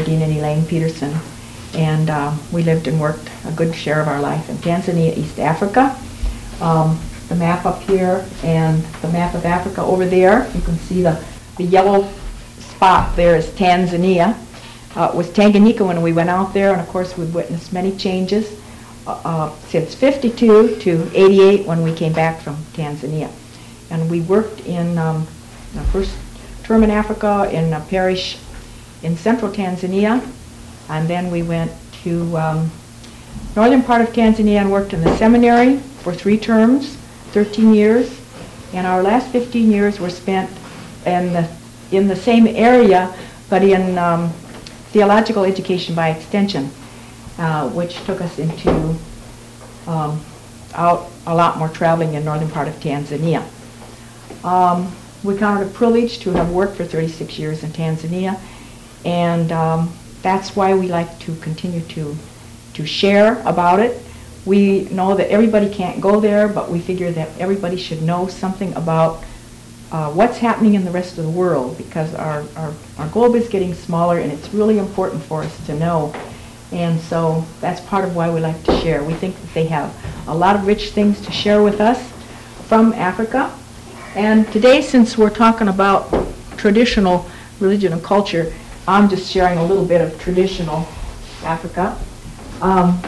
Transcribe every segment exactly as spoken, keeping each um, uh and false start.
Dean and Elaine Peterson, and um, we lived and worked a good share of our life in Tanzania, East Africa. Um, the map up here and the map of Africa over there. You can see the, the yellow spot there is Tanzania. Uh, it was Tanganyika when we went out there, and of course we've witnessed many changes uh, uh, since fifty-two to eighty-eight when we came back from Tanzania. And we worked in um, the first term in Africa in a parish in central Tanzania, and then we went to um, northern part of Tanzania and worked in the seminary for three terms, thirteen years, and our last fifteen years were spent in the, in the same area, but in um, theological education by extension, uh, which took us into um, out a lot more traveling in northern part of Tanzania. Um, we count it a privilege to have worked for thirty-six years in Tanzania, and um, that's why we like to continue to to share about it. We know that everybody can't go there, but we figure that everybody should know something about uh, what's happening in the rest of the world, because our, our, our globe is getting smaller and it's really important for us to know. And so that's part of why we like to share. We think that they have a lot of rich things to share with us from Africa. And today, since we're talking about traditional religion and culture, I'm just sharing a little bit of traditional Africa. Um,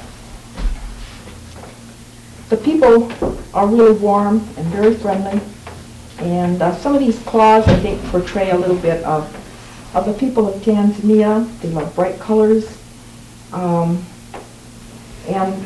the people are really warm and very friendly, and uh, some of these cloths, I think, portray a little bit of, of the people of Tanzania. They love bright colors, um, and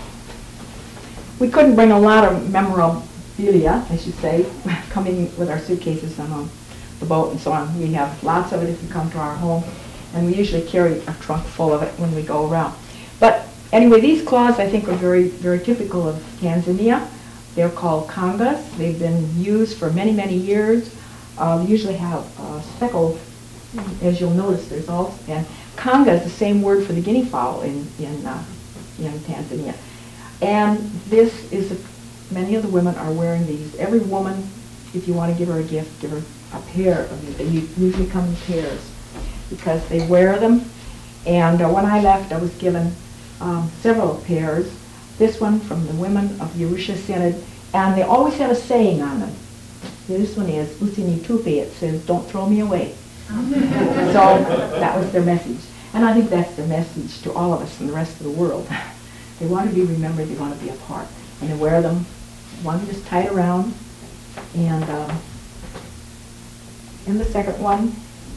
we couldn't bring a lot of memorabilia, I should say, coming with our suitcases on um, the boat and so on. We have lots of it if you come to our home, and we usually carry a trunk full of it when we go around. But anyway, these cloths I think are very, very typical of Tanzania. They're called kangas. They've been used for many, many years. Uh, they usually have uh, speckled, as you'll notice. There's also, and kanga is the same word for the guinea fowl in in uh, in Tanzania. And this is a, many of the women are wearing these. Every woman, if you want to give her a gift, give her a pair of these. They usually come in pairs because they wear them. And uh, when I left, I was given um, several pairs. This one from the women of the Arusha Synod, and they always have a saying on them. This one is "Usinitupe." It says, "Don't throw me away." So that was their message, and I think that's their message to all of us and the rest of the world. They want to be remembered. They want to be a part, and they wear them. One just tied around, and um, and the second one.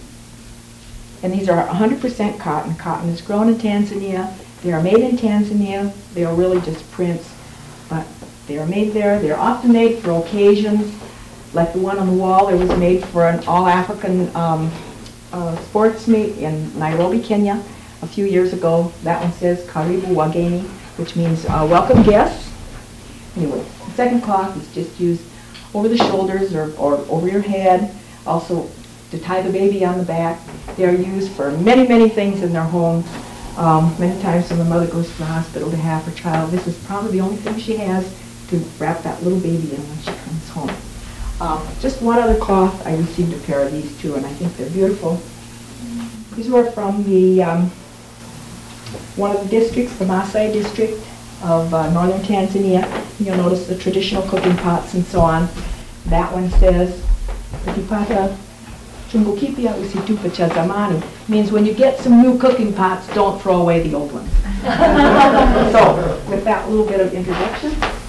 And these are one hundred percent cotton. Cotton is grown in Tanzania. They are made in Tanzania. They are really just prints, but they are made there. They are often made for occasions, like the one on the wall. It was made for an all-African um, uh, sports meet in Nairobi, Kenya, a few years ago. That one says "Karibu Wageni," which means uh, welcome guests. Anyway, the second cloth is just used over the shoulders or, or over your head. Also, to tie the baby on the back. They are used for many, many things in their home. Um, many times when the mother goes to the hospital to have her child, this is probably the only thing she has to wrap that little baby in when she comes home. Um, just one other cloth, I received a pair of these too, and I think they're beautiful. These were from the um, one of the districts, the Maasai district of uh, northern Tanzania. You'll notice the traditional cooking pots and so on. That one says, "Ukipata chungu kipya usitupe cha zamani," means when you get some new cooking pots, don't throw away the old ones. So, with that little bit of introduction.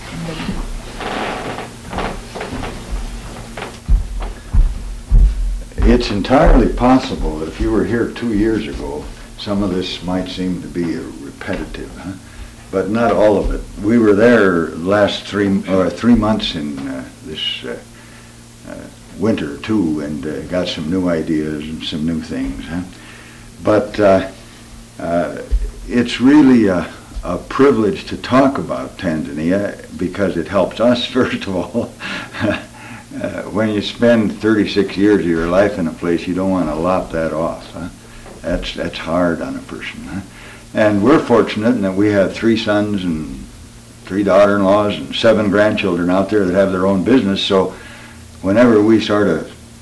It's entirely possible that if you were here two years ago, some of this might seem to be repetitive, huh? But not all of it. We were there last three or three months in uh, this uh, uh, winter too, and uh, got some new ideas and some new things. Huh? But uh, uh, it's really a, a privilege to talk about Tanzania because it helps us, first of all. uh, when you spend thirty-six years of your life in a place, you don't want to lop that off. Huh? That's that's hard on a person. Huh? And we're fortunate in that we have three sons and three daughter-in-laws and seven grandchildren out there that have their own business. So whenever we sort of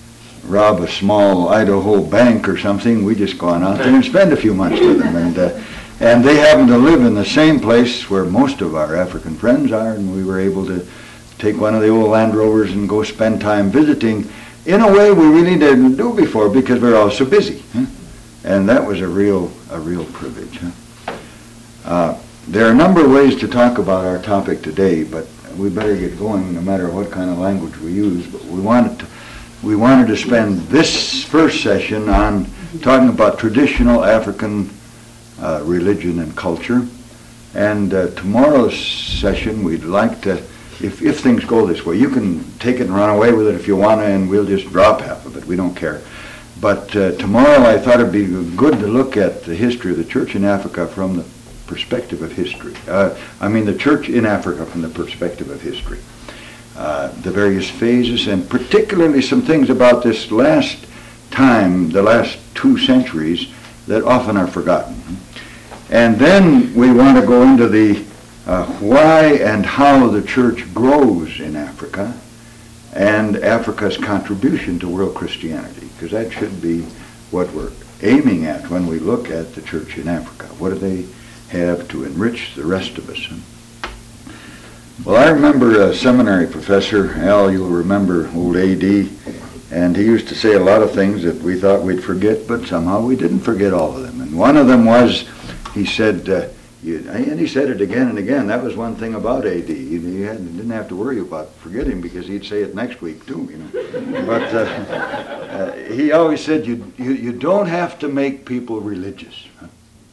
rob a small Idaho bank or something, we just go on out there and spend a few months with them. And, uh, and they happen to live in the same place where most of our African friends are, and we were able to take one of the old Land Rovers and go spend time visiting in a way we really didn't do before because we were all so busy. Huh? And that was a real, a real privilege. Huh? Uh, there are a number of ways to talk about our topic today, but we better get going no matter what kind of language we use. But we wanted to, we wanted to spend this first session on talking about traditional African uh, religion and culture. And uh, tomorrow's session, we'd like to, if, if things go this way, you can take it and run away with it if you want to, and we'll just drop half of it. We don't care. But uh, tomorrow I thought it'd be good to look at the history of the church in Africa from the perspective of history. Uh, I mean the church in Africa from the perspective of history. Uh, the various phases, and particularly some things about this last time, the last two centuries, that often are forgotten. And then we want to go into the uh, why and how the church grows in Africa, and Africa's contribution to world Christianity, because that should be what we're aiming at when we look at the church in Africa. What do they have to enrich the rest of us? Well, I remember a seminary professor, Al, you'll remember old A D, and he used to say a lot of things that we thought we'd forget, but somehow we didn't forget all of them. And one of them was, he said, uh, you, and he said it again and again, that was one thing about A D. He, he had, didn't have to worry about forgetting because he'd say it next week too, you know. But uh, uh, he always said, you, you, you don't have to make people religious. Huh?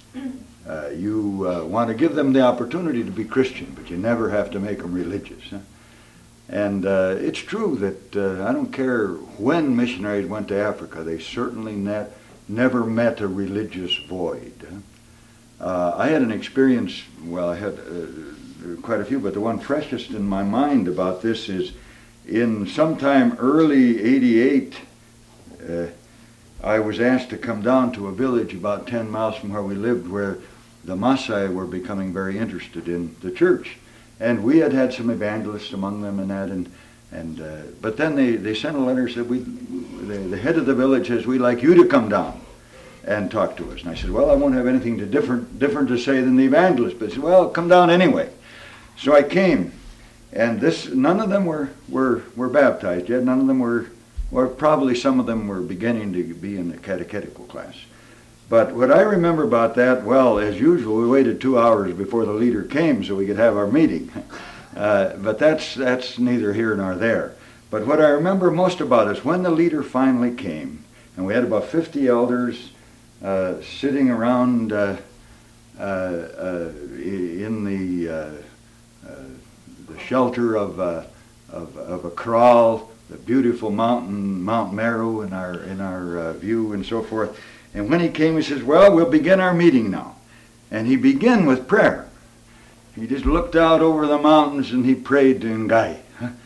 Uh, you uh, want to give them the opportunity to be Christian, but you never have to make them religious. Huh? And uh, it's true that uh, I don't care when missionaries went to Africa, they certainly net, never met a religious void. Huh? Uh, I had an experience, well, I had uh, quite a few, but the one freshest in my mind about this is in sometime early eighty-eight, uh, I was asked to come down to a village about ten miles from where we lived where the Maasai were becoming very interested in the church. And we had had some evangelists among them and that, and, and uh, but then they, they sent a letter, said, we, the, the head of the village says, we'd like you to come down and talk to us. And I said, well, I won't have anything to different, different to say than the evangelist. But he said, well, come down anyway. So I came, and this, none of them were, were, were baptized yet. None of them were, or probably some of them were beginning to be in the catechetical class. But what I remember about that, well, as usual, we waited two hours before the leader came so we could have our meeting. Uh, but that's, that's neither here nor there. But what I remember most about is when the leader finally came, and we had about fifty elders uh, sitting around uh, uh, uh, in the, uh, uh, the shelter of, uh, of, of a kraal, the beautiful mountain, Mount Meru in our, in our uh, view and so forth. And when he came, he says, well, we'll begin our meeting now. And he began with prayer. He just looked out over the mountains and he prayed to Ngai.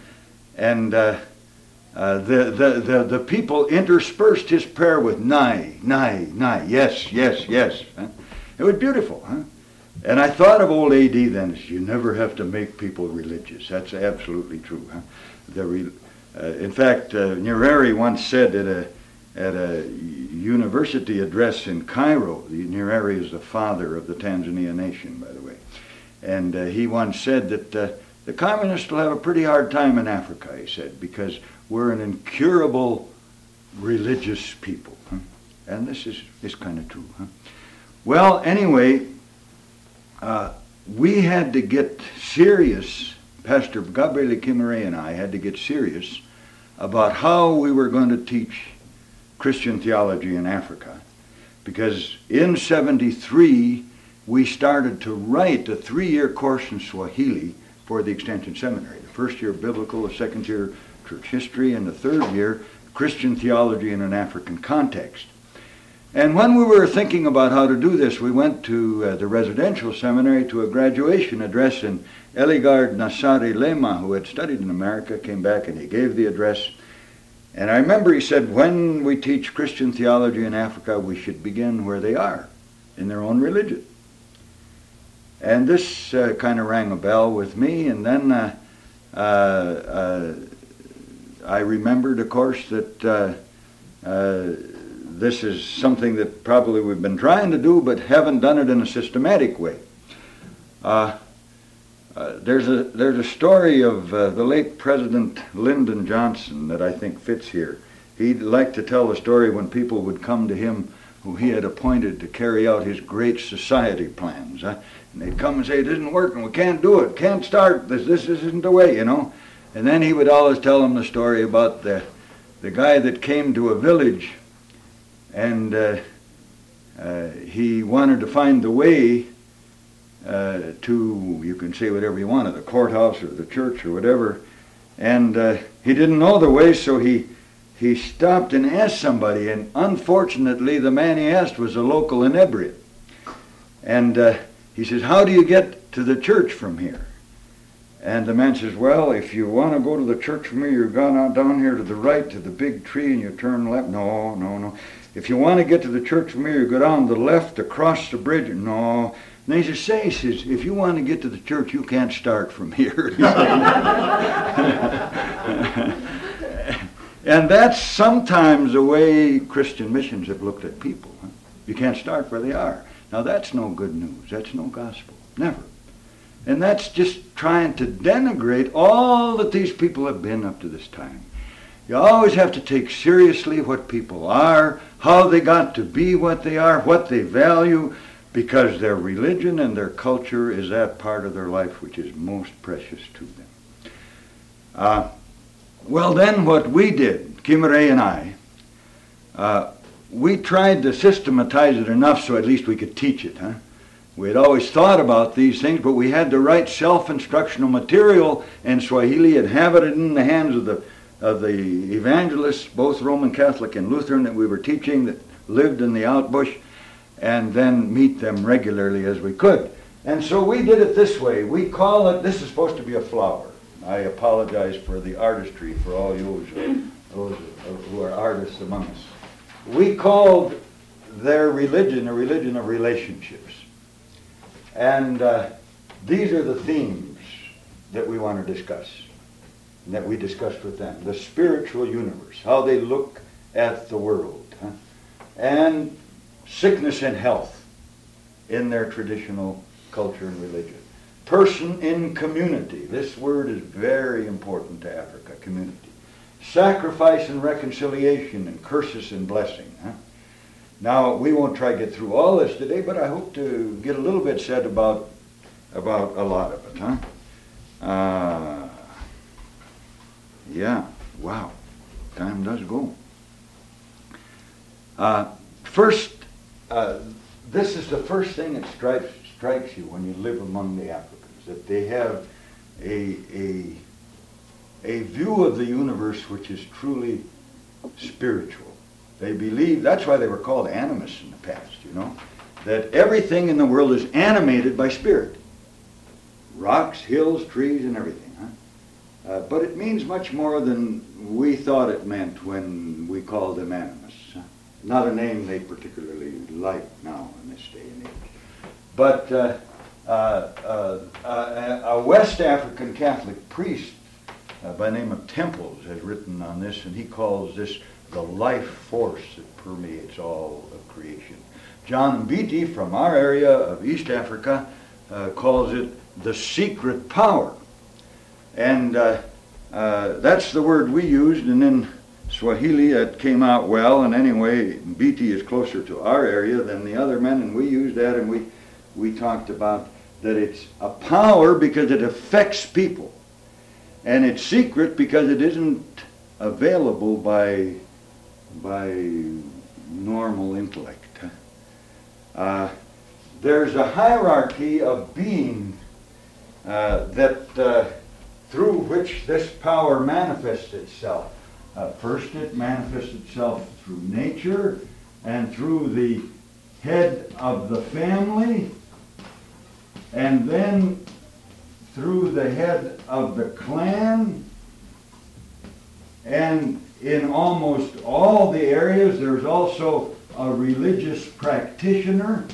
And uh, uh, the, the, the, the people interspersed his prayer with Nai, Nai, Nai, yes, yes, yes. It was beautiful. Huh? And I thought of old A D then, you never have to make people religious. That's absolutely true. Huh? The re, uh, in fact, uh, Nyerere once said at a At a university address in Cairo, Nyerere is the father of the Tanzania nation, by the way, and uh, he once said that uh, the communists will have a pretty hard time in Africa, he said, because we're an incurable religious people. Huh? And this is, is kind of true. Huh? Well, anyway, uh, we had to get serious, Pastor Gabriele Kimere and I had to get serious about how we were going to teach Christian theology in Africa, because in seventy-three we started to write a three-year course in Swahili for the Extension Seminary. The first year biblical, the second year church history, and the third year Christian theology in an African context. And when we were thinking about how to do this, we went to uh, the residential seminary to a graduation address, and Eligard Nassari Lema, who had studied in America, came back and he gave the address. And I remember he said, when we teach Christian theology in Africa, we should begin where they are, in their own religion. And this uh, kind of rang a bell with me, and then uh, uh, uh, I remembered, of course, that uh, Uh, this is something that probably we've been trying to do, but haven't done it in a systematic way. Uh, uh, there's a there's a story of uh, the late President Lyndon Johnson that I think fits here. He'd like to tell the story when people would come to him who he had appointed to carry out his great society plans. Huh? And they'd come and say, it isn't working, we can't do it, can't start, this, this isn't the way, you know. And then he would always tell them the story about the, the guy that came to a village and uh, uh, he wanted to find the way uh, to, you can say whatever you want, the courthouse or the church or whatever. And uh, he didn't know the way, so he He stopped and asked somebody, and unfortunately the man he asked was a local inebriate. And uh, he says, how do you get to the church from here? And the man says, well, if you want to go to the church from here, you're going out down here to the right to the big tree and you turn left. No, no, no. If you want to get to the church from here, you go down the left across the bridge. No. And he says, say, he says, if you want to get to the church, you can't start from here. And that's sometimes the way Christian missions have looked at people. Huh? You can't start where they are. Now that's no good news. That's no gospel. Never. And that's just trying to denigrate all that these people have been up to this time. You always have to take seriously what people are, how they got to be what they are, what they value, because their religion and their culture is that part of their life which is most precious to them. Uh, Well, then what we did, Kimere and I, uh, we tried to systematize it enough so at least we could teach it. Huh? We had always thought about these things, but we had the right self-instructional material in Swahili and have it in the hands of the of the evangelists, both Roman Catholic and Lutheran, that we were teaching that lived in the outbush, and then meet them regularly as we could. And so we did it this way. We call it, this is supposed to be a flower. I apologize for the artistry for all those, uh, those who are artists among us. We called their religion a religion of relationships. And uh, these are the themes that we want to discuss, and that we discussed with them. The spiritual universe, how they look at the world, huh? And sickness and health in their traditional culture and religion. Person in community. This word is very important to Africa, community. Sacrifice and reconciliation, and curses and blessing. Huh? Now, we won't try to get through all this today, but I hope to get a little bit said about, about a lot of it. Huh? Uh, yeah, wow, time does go. Uh, first, uh, this is the first thing that strikes strikes you when you live among the Africans, that they have a, a, a view of the universe which is truly spiritual. They believe, that's why they were called animists in the past, you know, that everything in the world is animated by spirit. Rocks, hills, trees, and everything. Huh? Uh, but it means much more than we thought it meant when we called them animists. Huh? Not a name they particularly like now in this day and age. But uh, uh, uh, uh, a West African Catholic priest uh, by the name of Temples has written on this, and he calls this the life force that permeates all of creation. John Mbiti from our area of East Africa uh, calls it the secret power. And uh, uh, that's the word we used, and in Swahili it came out well, and anyway, Mbiti is closer to our area than the other men, and we used that, and we We talked about that it's a power because it affects people. And it's secret because it isn't available by, by normal intellect. Uh, there's a hierarchy of being uh, that uh, through which this power manifests itself. Uh, first it manifests itself through nature and through the head of the family, and then through the head of the clan, and in almost all the areas there's also a religious practitioner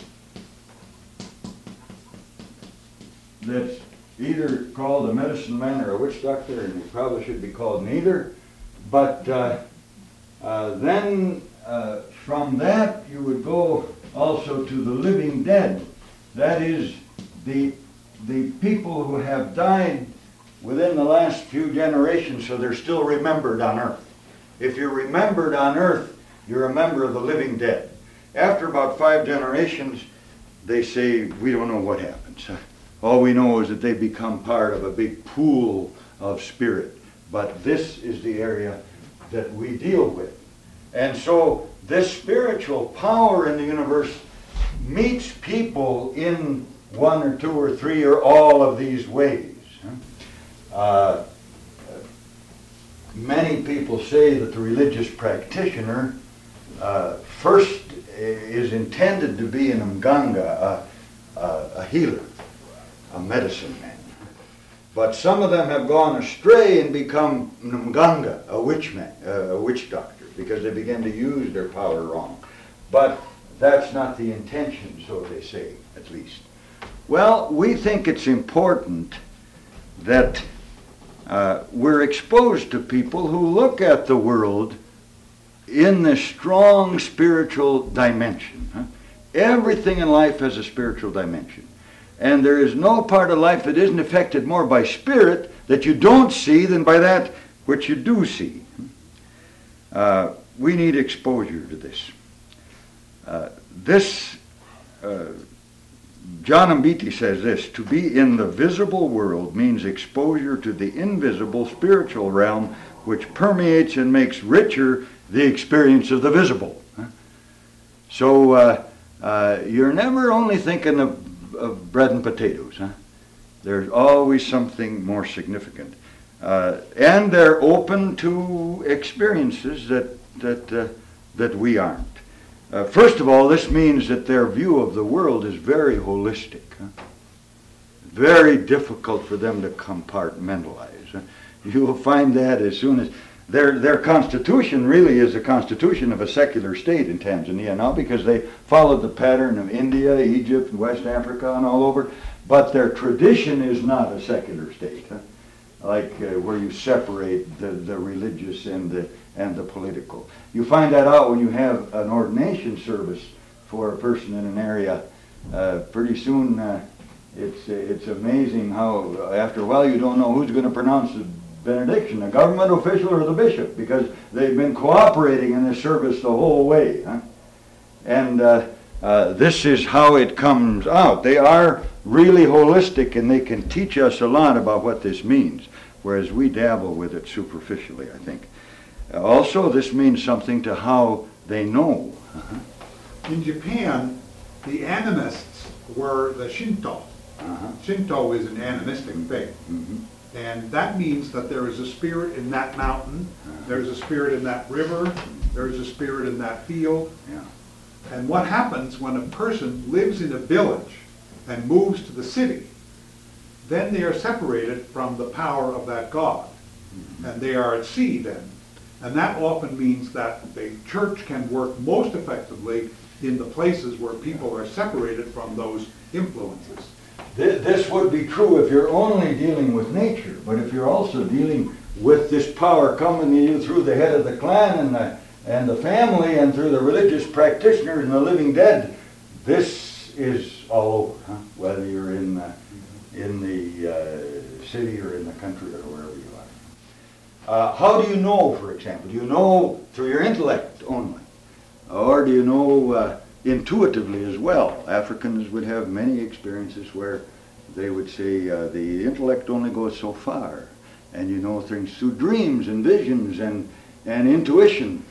that's either called a medicine man or a witch doctor, and he probably should be called neither, but uh, Uh, then uh, from that you would go also to the living dead. That is the, the people who have died within the last few generations, so they're still remembered on earth. If you're remembered on earth, you're a member of the living dead. After about five generations, they say, we don't know what happens. All we know is that they become part of a big pool of spirit. But this is the area that we deal with. And so this spiritual power in the universe meets people in one or two or three or all of these ways. Uh, many people say that the religious practitioner uh, first is intended to be an mganga, a, a, a healer, a medicine man. But some of them have gone astray and become mganga, a witch man, uh, a witch doctor, because they begin to use their power wrong. But that's not the intention, so they say, at least. Well, we think it's important that uh, we're exposed to people who look at the world in this strong spiritual dimension. Huh? Everything in life has a spiritual dimension. And there is no part of life that isn't affected more by spirit that you don't see than by that which you do see. Uh, we need exposure to this. Uh, this, uh, John Mbiti says this, to be in the visible world means exposure to the invisible spiritual realm which permeates and makes richer the experience of the visible. So uh, uh, you're never only thinking of, of bread and potatoes. Huh? There's always something more significant. Uh, and they're open to experiences that, that, uh, that we aren't. Uh, first of all, this means that their view of the world is very holistic. Huh? Very difficult for them to compartmentalize. Huh? You will find that as soon as... Their, their constitution really is the constitution of a secular state in Tanzania now, because they followed the pattern of India, Egypt, and West Africa and all over. But their tradition is not a secular state, huh? Like uh, where you separate the, the religious and the, and the political. You find that out when you have an ordination service for a person in an area. Uh, pretty soon uh, it's, it's amazing how after a while you don't know who's going to pronounce the benediction, a government official or the bishop, because they've been cooperating in this service the whole way. Huh? And uh, uh, this is how it comes out. They are really holistic, and they can teach us a lot about what this means, whereas we dabble with it superficially, I think. Uh, also, this means something to how they know. Uh-huh. In Japan, the animists were the Shinto. Uh-huh. Shinto is an animistic faith. Mm-hmm. And that means that there is a spirit in that mountain, there's a spirit in that river, there's a spirit in that field. Yeah. And what happens when a person lives in a village and moves to the city, then they are separated from the power of that God. Mm-hmm. And they are at sea then. And that often means that the church can work most effectively in the places where people are separated from those influences. This would be true if you're only dealing with nature, but if you're also dealing with this power coming to you through the head of the clan and the, and the family and through the religious practitioners and the living dead, this is all over, huh? Whether you're in, uh, in the uh, city or in the country or wherever you are. Uh, how do you know, for example? Do you know through your intellect only? Or do you know uh, intuitively as well? Africans would have many experiences where they would say uh, the intellect only goes so far, and you know things through dreams and visions and, and intuition.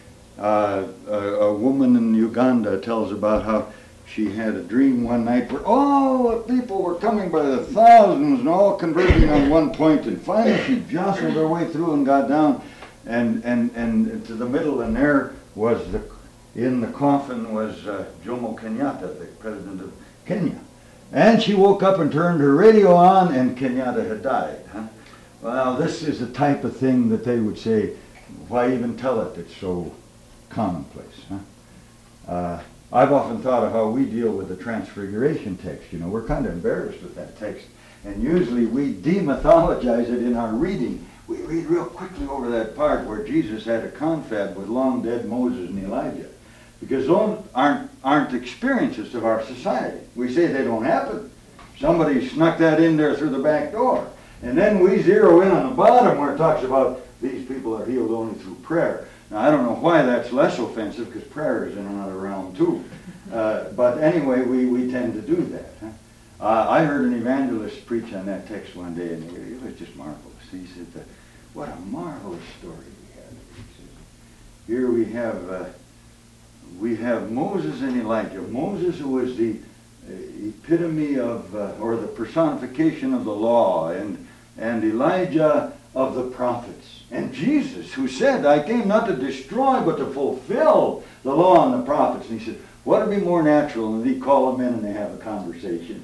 Uh, a, a woman in Uganda tells about how she had a dream one night where all the people were coming by the thousands and all converging on one point, and finally she jostled her way through and got down and, and, and to the middle, and there was the in the coffin was uh, Jomo Kenyatta, the president of Kenya. And she woke up and turned her radio on, and Kenyatta had died. Huh? Well, this is the type of thing that they would say, why even tell it? It's so commonplace. Huh? Uh, I've often thought of how we deal with the Transfiguration text. You know, we're kind of embarrassed with that text. And usually we demythologize it in our reading. we read real quickly over that part where Jesus had a confab with long dead Moses and Elijah. Because those aren't, aren't experiences of our society. We say they don't happen. Somebody snuck that in there through the back door. And then we zero in on the bottom where it talks about these people are healed only through prayer. Now, I don't know why that's less offensive, because prayer is in another realm too. Uh, but anyway, we, we tend to do that. Huh? Uh, I heard an evangelist preach on that text one day, and it was just marvelous. He said, uh, what a marvelous story we have. He said, here we have, uh, we have Moses and Elijah. Moses, who was the uh, epitome of, uh, or the personification of the law, and, and Elijah of the prophets. And Jesus, who said, I came not to destroy, but to fulfill the law and the prophets. And he said, what would be more natural than he call them in and they have a conversation?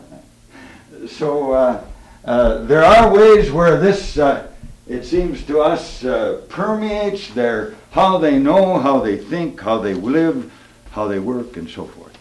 so uh, uh, there are ways where this, uh, it seems to us, uh, permeates their how they know, how they think, how they live, how they work, and so forth.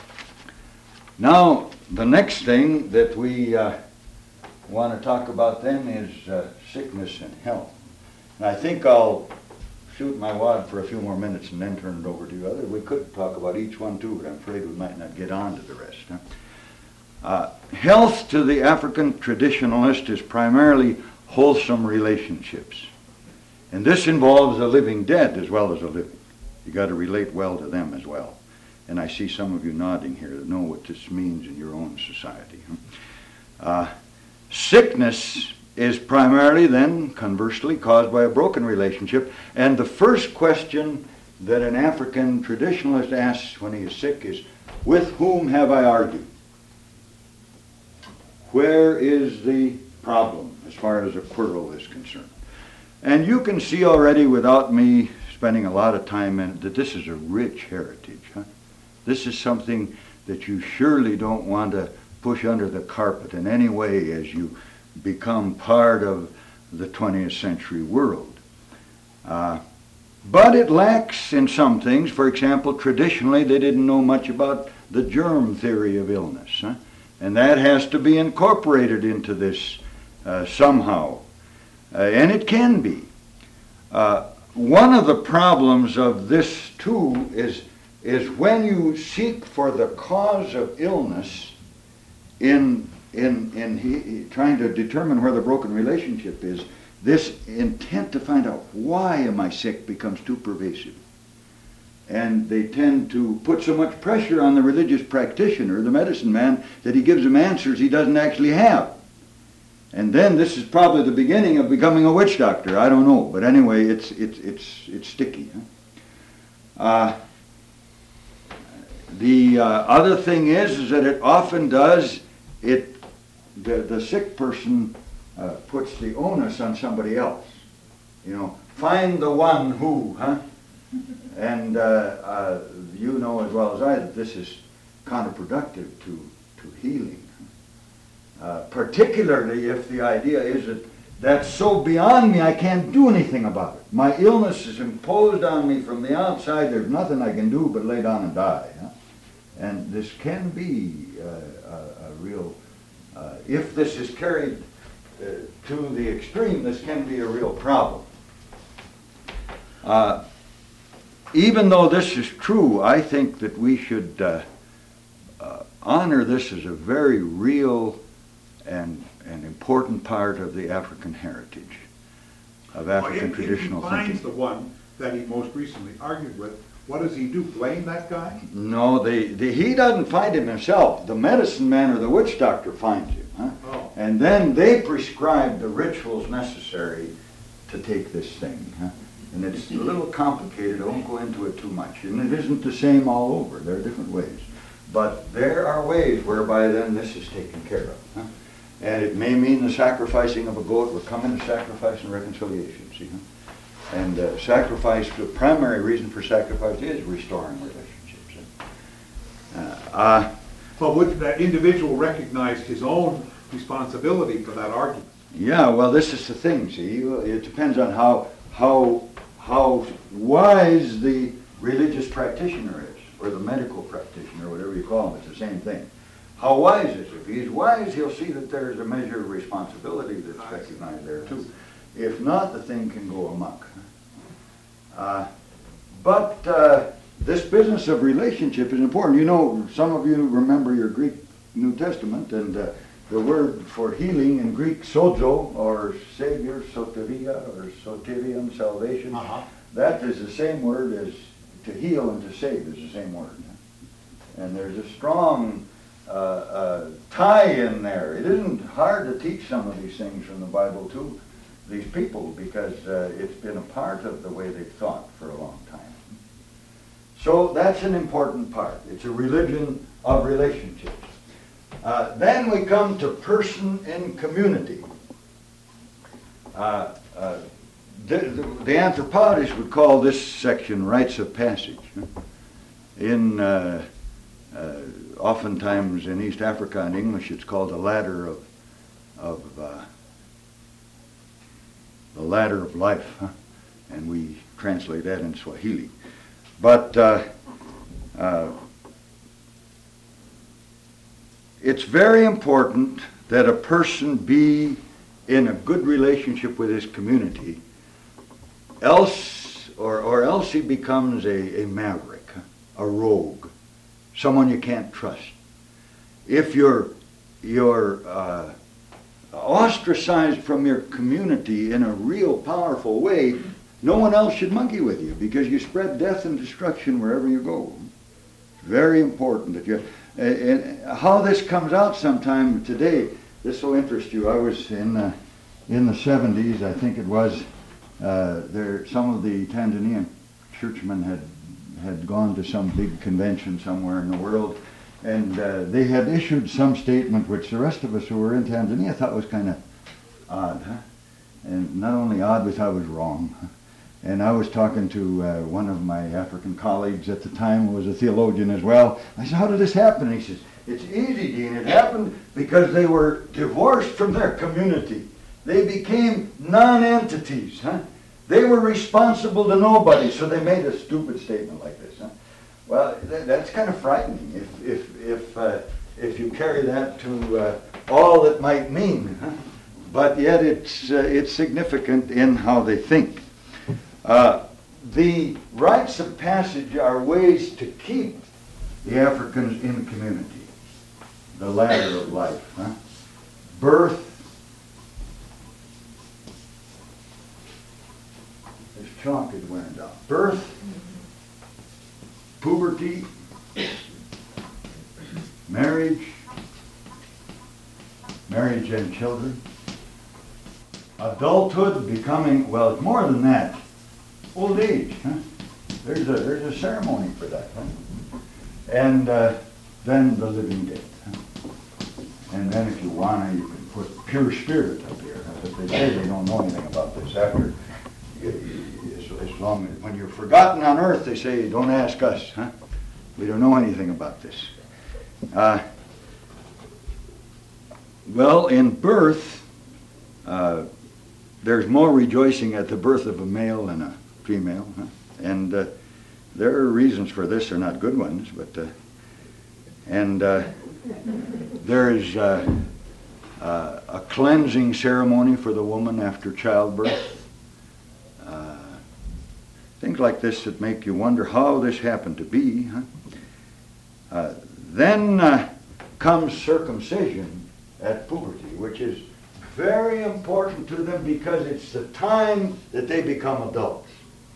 Now, the next thing that we uh, want to talk about then is uh, sickness and health. And I think I'll shoot my wad for a few more minutes and then turn it over to you. Other, we could talk about each one too, but I'm afraid we might not get on to the rest. Huh? Uh, health to the African traditionalist is primarily wholesome relationships. And this involves the living dead as well as the living. You got to relate well to them as well. And I see some of you nodding here that know what this means in your own society. Uh, sickness is primarily then, conversely, caused by a broken relationship. And the first question that an African traditionalist asks when he is sick is, with whom have I argued? Where is the problem as far as a quarrel is concerned? And you can see already, without me spending a lot of time in it, that this is a rich heritage. Huh? This is something that you surely don't want to push under the carpet in any way as you become part of the twentieth century world. Uh, but it lacks in some things. For example, traditionally they didn't know much about the germ theory of illness. Huh? And that has to be incorporated into this uh, somehow. Uh, and it can be. Uh, one of the problems of this too is, is when you seek for the cause of illness in, in, in he, he, trying to determine where the broken relationship is, this intent to find out why am I sick becomes too pervasive. And they tend to put so much pressure on the religious practitioner, the medicine man, that he gives them answers he doesn't actually have. And then this is probably the beginning of becoming a witch doctor. I don't know, but anyway, it's it's it's it's sticky. Huh? Uh, the uh, other thing is, is that it often does it. The the sick person uh, puts the onus on somebody else. You know, find the one who, huh? And uh, uh, you know as well as I that this is counterproductive to to healing. Uh, particularly if the idea is that that's so beyond me I can't do anything about it. My illness is imposed on me from the outside. There's nothing I can do but lay down and die. Huh? And this can be uh, a, a real, uh, if this is carried uh, to the extreme, this can be a real problem. Uh, even though this is true, I think that we should uh, uh, honor this as a very real and an important part of the African heritage, of African well, if, traditional if he finds thinking. the one that he most recently argued with, what does he do? Blame that guy? No, the, the, he doesn't find him himself. The medicine man or the witch doctor finds him. Huh? Oh. And then they prescribe the rituals necessary to take this thing. Huh? And it's a little complicated. I won't go into it too much. And it isn't the same all over. There are different ways. But there are ways whereby then this is taken care of. Huh? And it may mean the sacrificing of a goat. We're coming to sacrifice and reconciliation, see? Huh? And uh, sacrifice, the primary reason for sacrifice is restoring relationships. Uh, uh, Well, would that individual recognize his own responsibility for that argument? yeah, well, this is the thing, see? It depends on how, how, how wise the religious practitioner is, or the medical practitioner, whatever you call him. It's the same thing. How wise is he? If he's wise, he'll see that there's a measure of responsibility that's recognized there too. If not, the thing can go amok. Uh, but uh, this business of relationship is important. You know, some of you remember your Greek New Testament, and uh, the word for healing in Greek, sozo, or savior, soteria, or soterium, salvation, Uh-huh. that is the same word as to heal and to save is the same word. And there's a strong uh, uh, tie in there. It isn't hard to teach some of these things from the Bible to these people, because uh, it's been a part of the way they've thought for a long time. So that's an important part. It's a religion of relationships. Uh, then we come to person and community. Uh, uh, the, the, the anthropologists would call this section rites of passage. In uh, uh, oftentimes in East Africa and English, it's called the ladder of of uh, the ladder of life, huh? And we translate that in Swahili. But uh, uh, it's very important that a person be in a good relationship with his community, else or, or else he becomes a, a maverick, a rogue, someone you can't trust. If you're you're uh, ostracized from your community in a real powerful way, no one else should monkey with you, because you spread death and destruction wherever you go. It's very important that you. And how this comes out sometime today, this will interest you. I was in uh, in the seventies, I think it was. Uh, there, some of the Tanzanian churchmen had had gone to some big convention somewhere in the world, and uh, they had issued some statement which the rest of us who were in Tanzania thought was kind of odd, huh? And not only odd, we thought it was wrong. And I was talking to uh, one of my African colleagues at the time, who was a theologian as well. I said, how did this happen? And he says, it's easy, Dean. It happened because they were divorced from their community. They became non-entities. Huh? They were responsible to nobody, so they made a stupid statement like this. Huh? Well, th- that's kind of frightening if if if uh, if you carry that to uh, all it might mean. Huh? But yet it's uh, it's significant in how they think. Uh, the rites of passage are ways to keep the Africans in community. The ladder of life. Huh? Birth. This chalk is wearing down. Birth. Puberty. Marriage. Marriage and children. Adulthood, becoming, well, it's more than that. Old age, huh? There's a there's a ceremony for that, huh? And uh, then the living dead. Huh? And then if you wanna, you can put pure spirit up here. But they say they don't know anything about this. After, as, as long as, when you're forgotten on earth, they say, don't ask us, huh? We don't know anything about this. Uh, well, in birth, uh, there's more rejoicing at the birth of a male than a female, huh? And uh, there are reasons for this. They're not good ones, but uh, and uh, there is uh, uh, a cleansing ceremony for the woman after childbirth. Uh, things like this that make you wonder how this happened to be. Huh? Uh, then uh, comes circumcision at puberty, which is very important to them because it's the time that they become adults.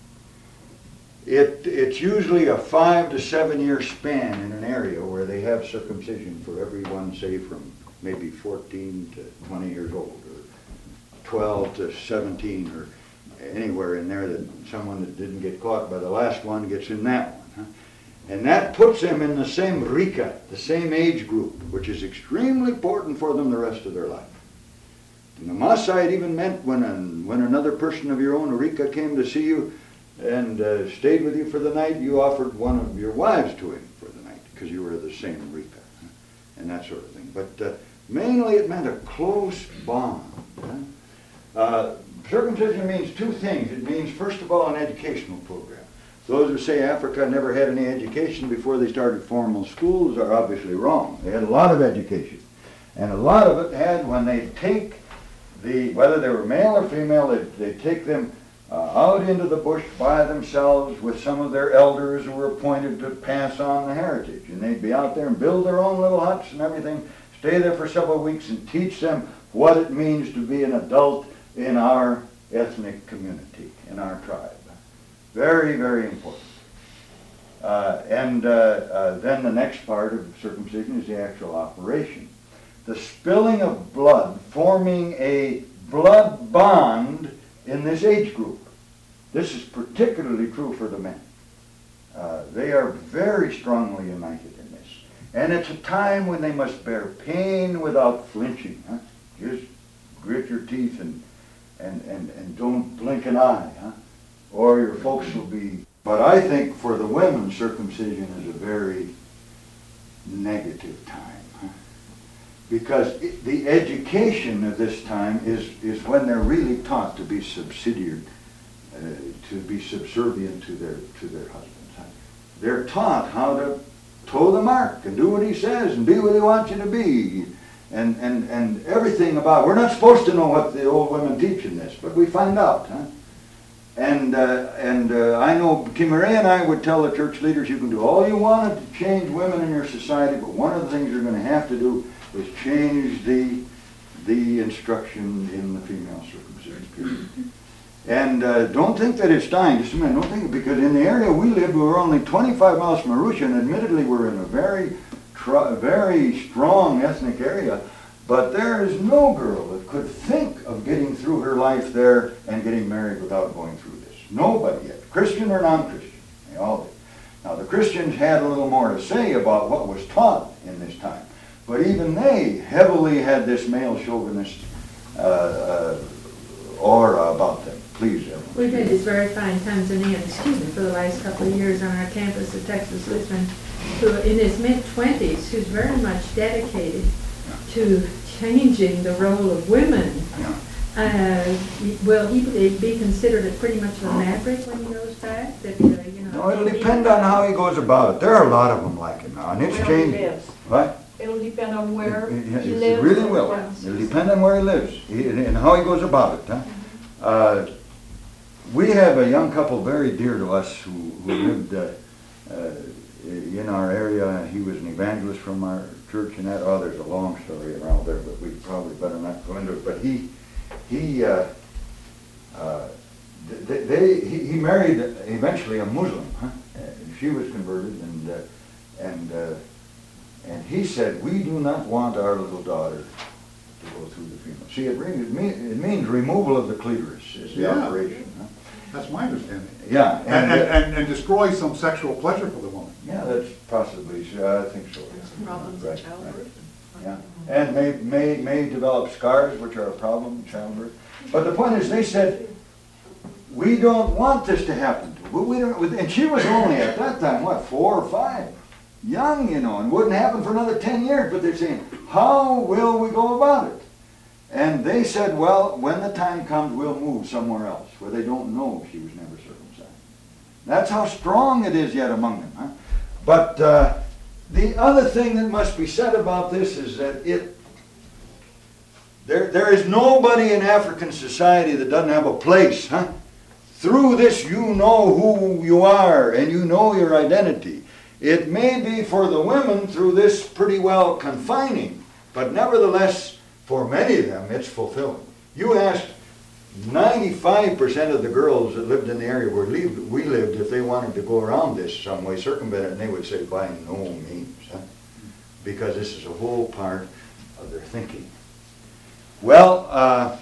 It, it's usually a five to seven year span in an area where they have circumcision for everyone, say from maybe fourteen to twenty years old, or twelve to seventeen, or anywhere in there that someone that didn't get caught by the last one gets in that one. Huh? And that puts them in the same rika, the same age group, which is extremely important for them the rest of their life. In the Maasai, it even meant when an, when another person of your own rika came to see you and uh, stayed with you for the night, you offered one of your wives to him for the night because you were the same rika, huh? And that sort of thing. But uh, mainly it meant a close bond. Huh? Uh, circumcision means two things. It means, first of all, an educational program. Those who say Africa never had any education before they started formal schools are obviously wrong. They had a lot of education. And a lot of it had when they take the, whether they were male or female, they'd, they'd take them uh, out into the bush by themselves with some of their elders who were appointed to pass on the heritage. And they'd be out there and build their own little huts and everything, stay there for several weeks and teach them what it means to be an adult in our ethnic community, in our tribe. Very, very important. Uh, and uh, uh, then the next part of circumcision is the actual operation. The spilling of blood, forming a blood bond in this age group. This is particularly true for the men. Uh, they are very strongly united in this. And it's a time when they must bear pain without flinching. Huh? Just grit your teeth and, and, and, and don't blink an eye, huh? Or your folks will be... But I think for the women, circumcision is a very negative time. Huh? Because it, the education of this time is, is when they're really taught to be subsidiary, uh, to be subservient to their, to their husbands. Huh? They're taught how to toe the mark and do what he says and be what he wants you to be. And, and, and everything about, we're not supposed to know what the old women teach in this, but we find out. Huh? And, uh, and uh, I know Kim Ray and I would tell the church leaders, you can do all you want to change women in your society, but one of the things you're going to have to do is change the, the instruction in the female circumcision period. And uh, don't think that it's dying. Just a minute. Don't think, because in the area we lived, we were only twenty-five miles from Arusha, and admittedly we're in a very, tr- very strong ethnic area. But there is no girl that could think of getting through her life there and getting married without going through this. Nobody yet, Christian or non-Christian. They all did. Now the Christians had a little more to say about what was taught in this time. But even they heavily had this male chauvinist uh, uh, aura about them. Please, Evan. We've had this very fine Tanzanian student for the last couple of years on our campus at Texas Lutheran, who in his mid-twenties, who's very much dedicated to changing the role of women. Yeah. Uh, will he be considered a pretty much a maverick when he goes back? That, uh, you know, No, it'll depend on how he goes about it. There are a lot of them like him now, and it's Where he changing. lives. What? It'll depend on where It- it- he it lives. really and will. what's- It'll depend on where he lives he- and how he goes about it. Huh? Uh, we have a young couple very dear to us who, who lived uh, uh, in our area. He was an evangelist from our church and that. Oh, there's a long story around there, but we probably better not go into it. But he, he, uh, uh, they, they he, he married eventually a Muslim. Huh? And she was converted, and uh, and uh, and he said, we do not want our little daughter to go through the female. See, it, re- it, mean, it means removal of the clitoris is the Yeah. operation. Huh? That's my understanding. Yeah, And, and, and, uh, and, and destroy some sexual pleasure for the woman. yeah, that's possibly. Uh, I think so. Yeah. Problems Right, in childbirth. right. Yeah, and may, may, may develop scars, which are a problem in childbirth. But the point is, they said, we don't want this to happen to her. But we don't, and she was only at that time, what, four or five? Young, you know, and wouldn't happen for another ten years. But they're saying, how will we go about it? And they said, well, when the time comes, we'll move somewhere else where they don't know she was never circumcised. That's how strong it is yet among them. Huh? But uh, the other thing that must be said about this is that it there there is nobody in African society that doesn't have a place. Huh? Through this, you know who you are and you know your identity. It may be for the women through this pretty well confining, but nevertheless, for many of them, it's fulfilling. You asked ninety-five percent of the girls that lived in the area where we lived if they wanted to go around this some way, circumvent it, and they would say, by no means, huh? Because this is a whole part of their thinking. Well, uh,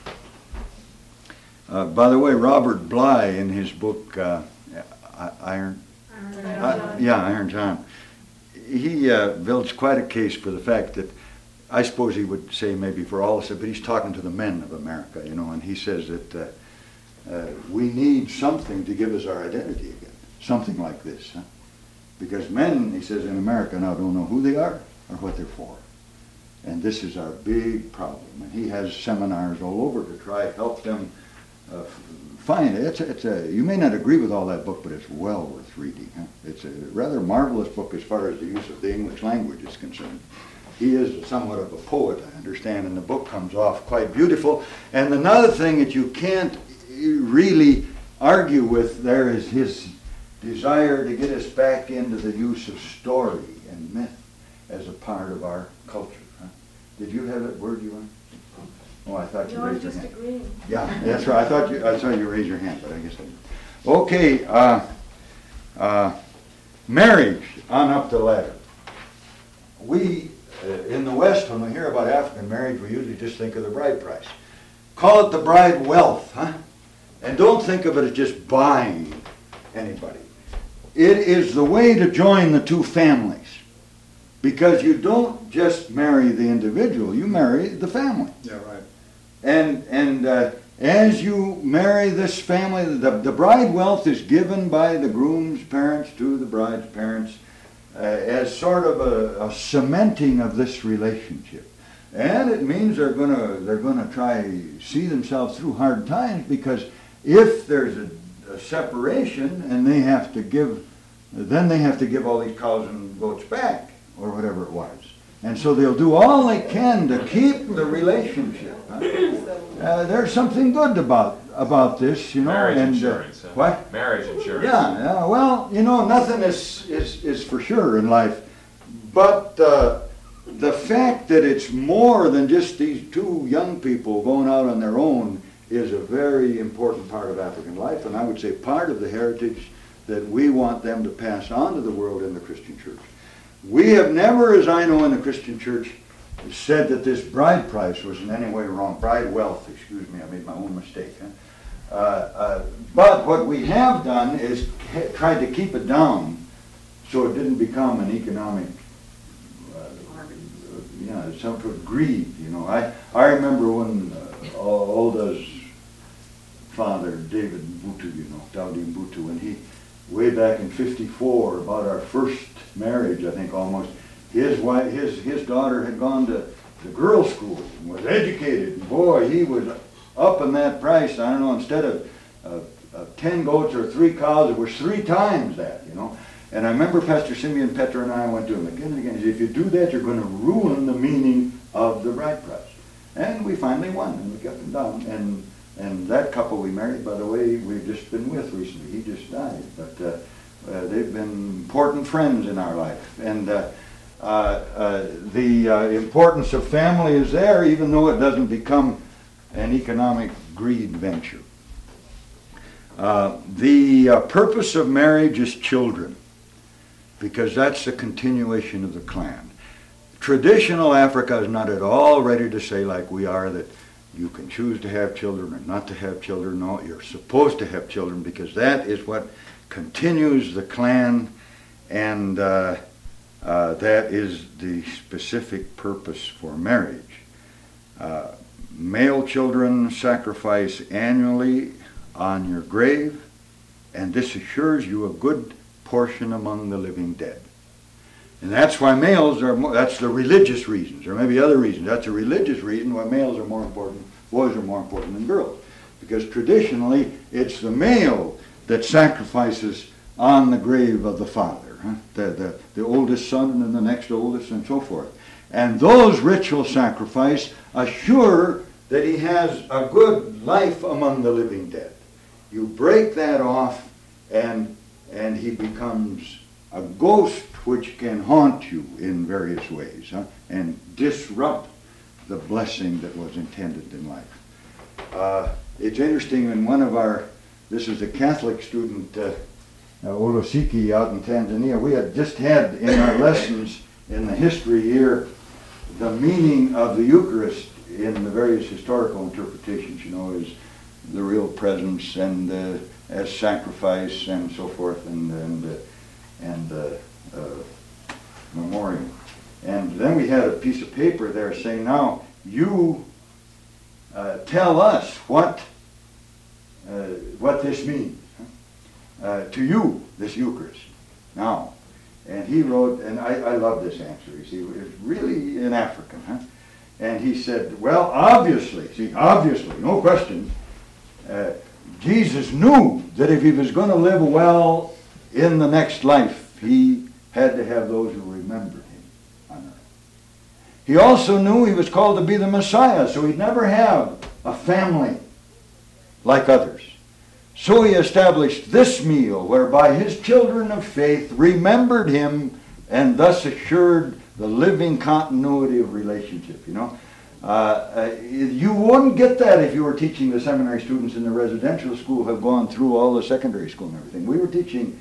uh, by the way, Robert Bly, in his book, uh, Iron, uh, yeah, Iron John, he uh, builds quite a case for the fact that, I suppose he would say maybe for all of us, but he's talking to the men of America, you know, and he says that uh, uh, we need something to give us our identity again, something like this, huh? Because men, he says, in America now don't know who they are or what they're for. And this is our big problem. And he has seminars all over to try to help them uh, find it. It's a, it's a, you may not agree with all that book, but it's well worth reading. Huh? It's a rather marvelous book as far as the use of the English language is concerned. he is somewhat of a poet, I understand, and the book comes off quite beautiful. And another thing that you can't really argue with there is his desire to get us back into the use of story and myth as a part of our culture. Huh? Did you have that word you wanted? Oh, I thought you No, I'm raised your just hand. agreeing. Yeah, that's right. I thought you, I saw you raise your hand, but I guess I didn't. Okay, uh, uh, marriage on up the ladder. We, uh, in the West, when we hear about African marriage, we usually just think of the bride price. Call it the bride wealth, huh? And don't think of it as just buying anybody. It is the way to join the two families. Because you don't just marry the individual, you marry the family. Yeah, right. And and uh, as you marry this family, the, the bride wealth is given by the groom's parents to the bride's parents uh, as sort of a, a cementing of this relationship. And it means they're gonna they're gonna try see themselves through hard times, because if there's a, a separation and they have to give, then they have to give all these cows and goats back, or whatever it was. And so they'll do all they can to keep the relationship. Huh? Uh, there's something good about about this, you know. Marriage and, insurance. Uh, huh? what? Marriage insurance. Yeah, yeah. Well, you know, nothing is is, is for sure in life, but uh, the fact that it's more than just these two young people going out on their own is a very important part of African life, and I would say part of the heritage that we want them to pass on to the world in the Christian church. We have never, as I know in the Christian church, said that this bride price was in any way wrong. Bride wealth, excuse me, I made my own mistake. Huh? Uh, uh, but what we have done is ca- tried to keep it down so it didn't become an economic, uh, you know, some sort of greed. You know, I I remember when uh, Olda's father, David Mbutu, you know, Dawdi Mbutu, when he, way back in fifty-four, about our first marriage, I think almost, his wife, his his daughter had gone to the girls' school and was educated. And boy, he was up in that price. I don't know, instead of uh, uh, ten goats or three cows, it was three times that, you know. And I remember Pastor Simeon Petra and I went to him again and again. He said, if you do that, you're going to ruin the meaning of the bride price. And we finally won, and we kept him down. And and that couple we married, by the way, we've just been with recently. He just died, but uh, uh, they've been important friends in our life. And uh, uh, uh, the uh, importance of family is there, even though it doesn't become an economic greed venture. Uh, the uh, purpose of marriage is children, because that's the continuation of the clan. Traditional Africa is not at all ready to say, like we are, that you can choose to have children or not to have children. No, you're supposed to have children, because that is what continues the clan, and uh, uh, that is the specific purpose for marriage. Uh, male children sacrifice annually on your grave, and this assures you a good portion among the living dead. And that's why males are, more, that's the religious reasons. There may be other reasons. That's a religious reason why males are more important, boys are more important than girls. Because traditionally, it's the male that sacrifices on the grave of the father. Huh? The, the, the oldest son and then the next oldest and so forth. And those ritual sacrifice assure that he has a good life among the living dead. You break that off and, and he becomes a ghost which can haunt you in various ways, huh? And disrupt the blessing that was intended in life. Uh, it's interesting, in one of our, this is a Catholic student, uh, uh, Olosiki out in Tanzania, we had just had in our lessons in the history here the meaning of the Eucharist in the various historical interpretations, you know, as the real presence and uh, as sacrifice and so forth, and, and, uh, and uh, Uh, memorial. And then we had a piece of paper there saying, now you uh, tell us what uh, what this means uh, to you, this Eucharist. Now, and he wrote, and I, I love this answer, you see, it's really in African, huh? And he said, well, obviously, see, obviously, no question, uh, Jesus knew that if he was going to live well in the next life, he had to have those who remembered him on earth. He also knew he was called to be the Messiah, so he'd never have a family like others. So he established this meal whereby his children of faith remembered him and thus assured the living continuity of relationship, you know. Uh, uh, you wouldn't get that if you were teaching the seminary students in the residential school who have gone through all the secondary school and everything. We were teaching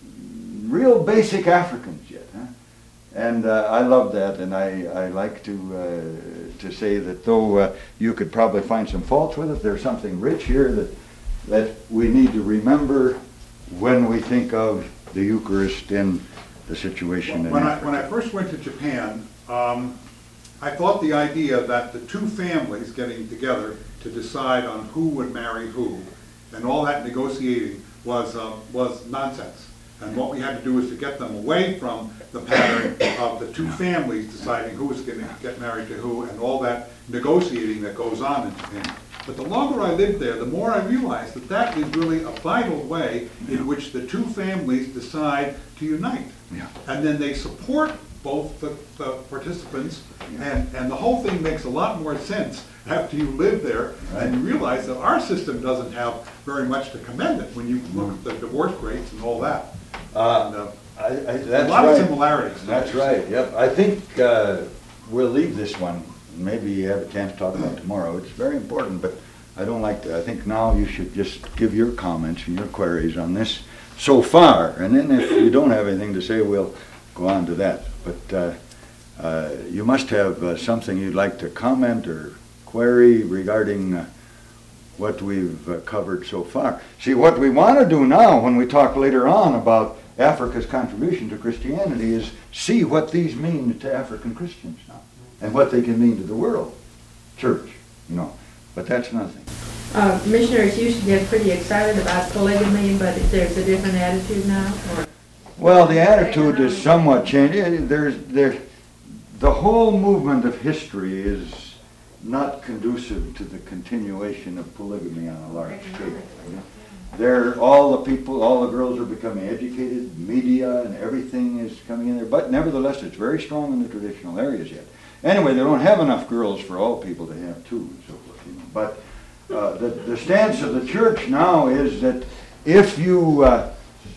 real basic Africans yet. Huh? And uh, I love that, and I, I like to uh, to say that though uh, you could probably find some faults with it, there's something rich here that that we need to remember when we think of the Eucharist in the situation in When I, Africa. when I first went to Japan, um, I thought the idea that the two families getting together to decide on who would marry who and all that negotiating was, uh, was nonsense. And what we had to do was to get them away from the pattern of the two families deciding who was going to get married to who and all that negotiating that goes on in Japan. But the longer I lived there, the more I realized that that is really a vital way in which the two families decide to unite. Yeah. And then they support both the, the participants, and, and the whole thing makes a lot more sense after you live there, and you realize that our system doesn't have very much to commend it when you look at the divorce rates and all that. Uh, And, uh, I, I, a that's lot right. of similarities. That's right, yep. I think uh, we'll leave this one. Maybe you have a chance to talk about it tomorrow. It's very important, but I don't like to. I think now you should just give your comments and your queries on this so far. And then if you don't have anything to say, we'll go on to that. But uh, uh, you must have uh, something you'd like to comment or query regarding uh, what we've uh, covered so far. See, what we want to do now when we talk later on about Africa's contribution to Christianity is see what these mean to African Christians now and what they can mean to the world church, you know. But that's nothing. Uh, missionaries used to get pretty excited about polygamy, but there's a different attitude now, or? Well, the attitude is somewhat changed. Eh, There's, there, the whole movement of history is not conducive to the continuation of polygamy on a large scale. You know? There, all the people, all the girls are becoming educated, media and everything is coming in there, but nevertheless it's very strong in the traditional areas yet. Anyway, they don't have enough girls for all people to have two and so forth. You know. But uh, the, the stance of the church now is that if you uh,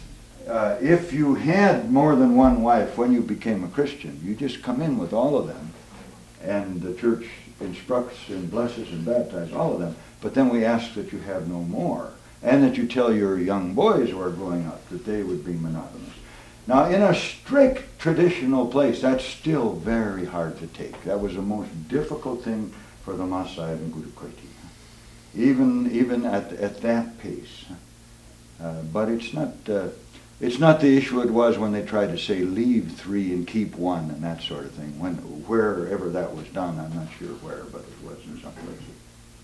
uh, if you had more than one wife when you became a Christian, you just come in with all of them, and the church instructs and blesses and baptizes all of them. But then we ask that you have no more, and that you tell your young boys who are growing up that they would be monogamous. Now, in a strict traditional place, that's still very hard to take. That was the most difficult thing for the Maasai and Gurukweti, even even at at that pace. Uh, but it's not uh, it's not the issue it was when they tried to say leave three and keep one and that sort of thing. When wherever that was done, I'm not sure where, but it was in some places.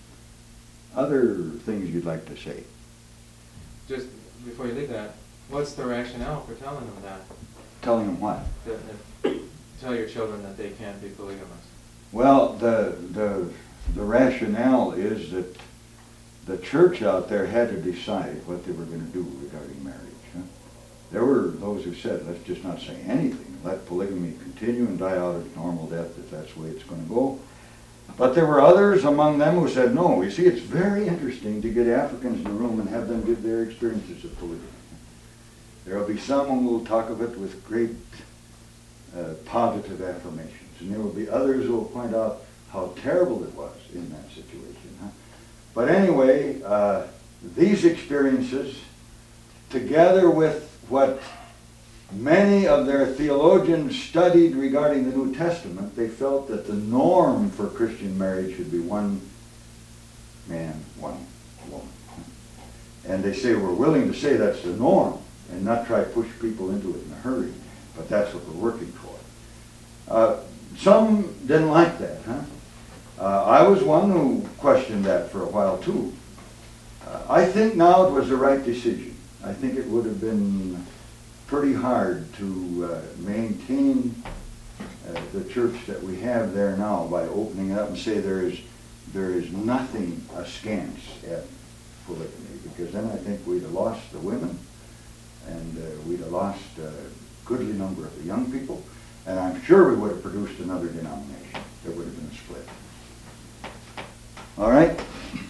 Other things you'd like to say? Just before you leave that, what's the rationale for telling them that? Telling them what? That, that tell your children that they can't be polygamous. Well, the the the rationale is that the church out there had to decide what they were going to do regarding marriage. Huh? There were those who said, let's just not say anything. Let polygamy continue and die out of normal death if that's the way it's going to go. But there were others among them who said, no, you see, it's very interesting to get Africans in the room and have them give their experiences of polygamy. There will be some who will talk of it with great uh, positive affirmations, and there will be others who will point out how terrible it was in that situation. Huh? But anyway, uh, these experiences, together with what many of their theologians studied regarding the New Testament, they felt that the norm for Christian marriage should be one man, one woman. And they say we're willing to say that's the norm and not try to push people into it in a hurry, but that's what we're working for. Uh, some didn't like that, huh? Uh, I was one who questioned that for a while too. Uh, I think now it was the right decision. I think it would have been pretty hard to uh, maintain uh, the church that we have there now by opening it up and say there is there is nothing askance at polygamy, because then I think we'd have lost the women and uh, we'd have lost a goodly number of the young people, and I'm sure we would have produced another denomination. there would have been a split. All right?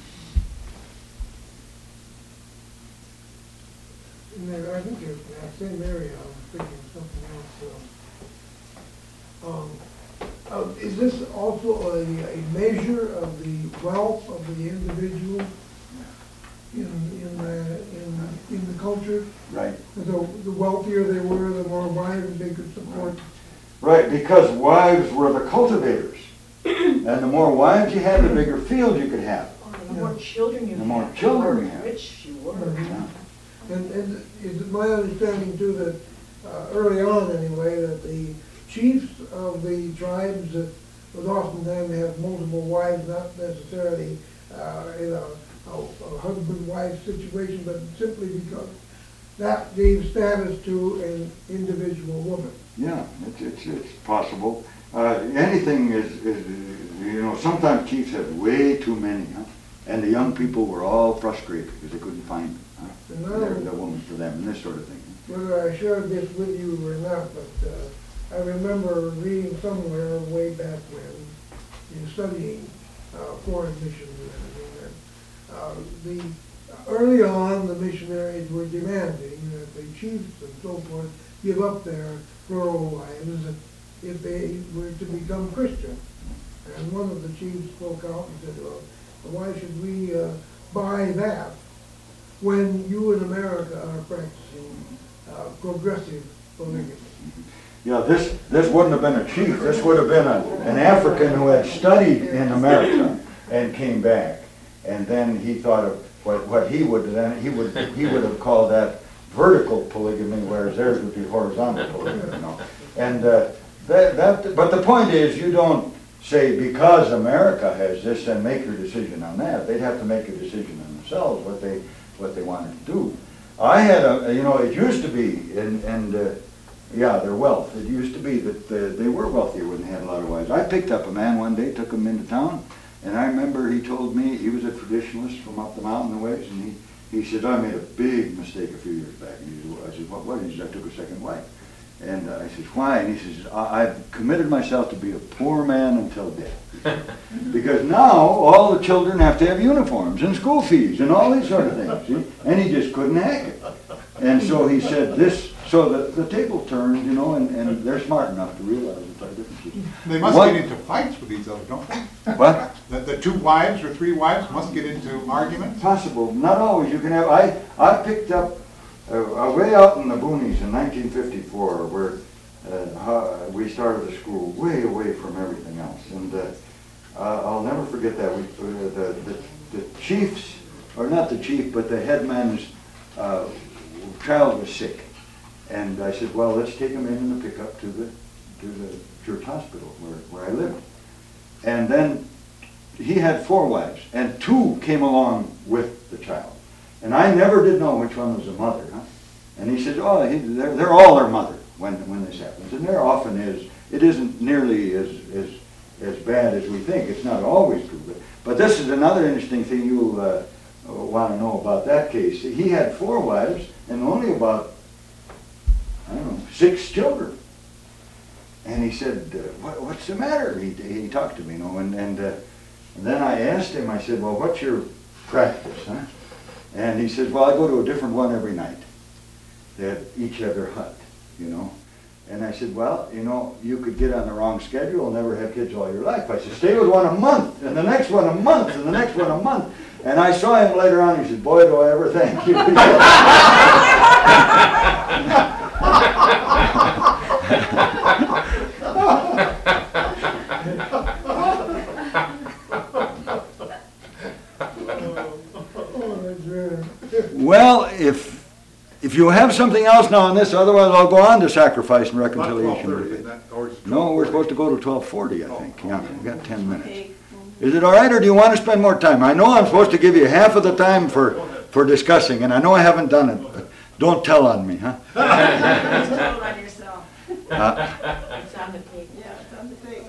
Mayor, I think you're, uh, Saint Mary, I was thinking something else. uh, Um, uh, is this also a, a measure of the wealth of the individual in, in, the in, in the culture? Right. The, the wealthier they were, the more wives they could support. Right, because wives were the cultivators. And the more wives you had, the bigger field you could have. The more children you The have, more the children more you have. rich you were. Mhm. And, and is it my understanding too that, uh, early on anyway, that the chiefs of the tribes uh, would oftentimes have multiple wives, not necessarily, uh, in a, a, a husband-wife situation, but simply because that gave status to an individual woman. Yeah, it's, it's, it's possible. Uh, anything is, is, you know, sometimes chiefs have way too many, huh? And the young people were all frustrated because they couldn't find them, huh? And I They're don't- the woman for them, and this sort of thing. Whether I shared this with you or not, but uh, I remember reading somewhere way back when, in studying uh, foreign missions and everything, that uh, the, early on, the missionaries were demanding that the chiefs and so forth give up their rural wives if they were to become Christian. And one of the chiefs spoke out and said, well, why should we uh, buy that when you in America are practicing uh, progressive polygamy? Yeah, this, this wouldn't have been a chief. This would have been a, an African who had studied in America and came back. And then he thought of what, what he would then, he would, he would have called that vertical polygamy, whereas theirs would be horizontal polygamy, you know. And uh, that, that, but the point is, you don't say because America has this and make your decision on that. They'd have to make a decision on themselves what they, what they wanted to do. I had a, you know, it used to be, and, and uh, yeah, their wealth. It used to be that uh, they were wealthier when they had a lot of wives. I picked up a man one day, took him into town, and I remember he told me, he was a traditionalist from up the mountain a ways, and he, he said, I made a big mistake a few years back. And he said, I said, what, what? He said, I took a second wife. And uh, I said, why? And he says, I- I've committed myself to be a poor man until death. Because now all the children have to have uniforms and school fees and all these sort of things. See? And he just couldn't hack it. And so he said this, so the, the table turned, you know, and, and they're smart enough to realize that there are differences. They must What- get into fights with each other, don't they? What? The, the two wives or three wives must get into arguments? Possible. Not always. You can have, I, I picked up uh, way out in the boonies in nineteen fifty-four where uh, how- we started the school way away from everything else. And uh, uh, I'll never forget that. We, uh, the, the, the chief's, or not the chief, but the headman's uh, child was sick. And I said, well, let's take him in in the pickup to the, to the church hospital where, where I lived. And then he had four wives, and two came along with the child. And I never did know which one was the mother, huh? And he said, oh, he, they're, they're all their mother when, when this happens. And there often is, it isn't nearly as, as, as bad as we think. It's not always true. But, but this is another interesting thing you'll uh, want to know about that case. He had four wives and only about, I don't know, six children. And he said, uh, what, what's the matter? He, he talked to me, you know, and, and, uh, and then I asked him, I said, well, what's your practice, huh? And he said, well, I go to a different one every night. They had, each had their hut, you know. And I said, well, you know, you could get on the wrong schedule and never have kids all your life. I said, stay with one a month, and the next one a month, and the next one a month. And I saw him later on, he said, boy, do I ever thank you. Oh, that's very- Well, if, if you have something else now on this, otherwise I'll go on to sacrifice and Not twelve reconciliation. thirty, isn't that, or is it No, we're 12:30? supposed to go to twelve forty, I think. Oh, Yeah, okay. we've got ten minutes. Is it all right, or do you want to spend more time? I know I'm supposed to give you half of the time for, for discussing, and I know I haven't done it, but don't tell on me, huh? Just tell it on yourself. Uh, It's on the tape. Yeah, it's on the tape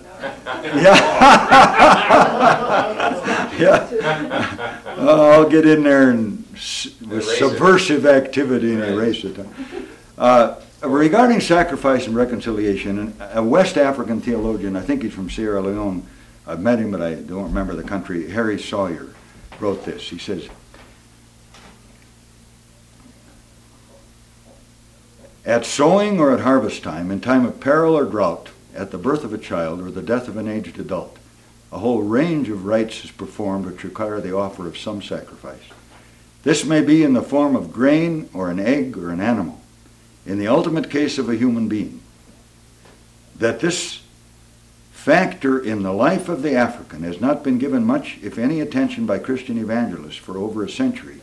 now. Yeah. Yeah. Oh, I'll get in there and s- with Erase it. subversive activity and erase it. Uh, regarding sacrifice and reconciliation, a West African theologian, I think he's from Sierra Leone, I've met him but I don't remember the country, Harry Sawyer, wrote this. He says, at sowing or at harvest time, in time of peril or drought, at the birth of a child or the death of an aged adult, a whole range of rites is performed which require the offer of some sacrifice. This may be in the form of grain or an egg or an animal. In the ultimate case of a human being, that this factor in the life of the African has not been given much, if any, attention by Christian evangelists for over a century